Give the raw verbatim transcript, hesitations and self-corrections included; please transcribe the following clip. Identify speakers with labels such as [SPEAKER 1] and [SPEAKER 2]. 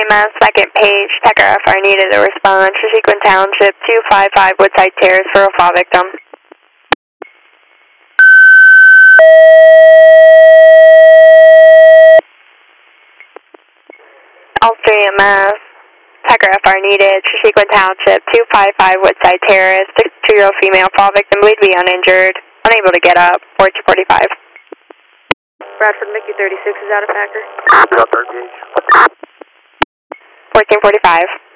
[SPEAKER 1] M S, second page, Tecker F R needed a response. Shashequin Township, two five five Woodside Terrace for a fall victim. All three M S, Tecker F R needed, Shashequin Township, two five five Woodside Terrace, sixty-two-year-old female fall victim, believed to be uninjured, unable to get up, fourteen forty-five.
[SPEAKER 2] Bradford Mickey thirty-six is out of Packer.
[SPEAKER 1] fourteen forty-five.